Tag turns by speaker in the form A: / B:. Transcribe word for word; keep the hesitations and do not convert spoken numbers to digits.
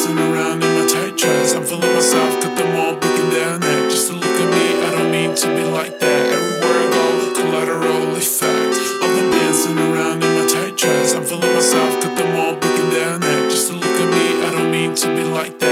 A: dancing around in my tight dress. I'm feeling myself, cut them all breaking down that. Just to look at me, I don't mean to be like that. Everywhere I go, collateral effect. I've been dancing around in my tight dress. I'm feeling myself, cut them all breaking down that. Just to look at me, I don't mean to be like that.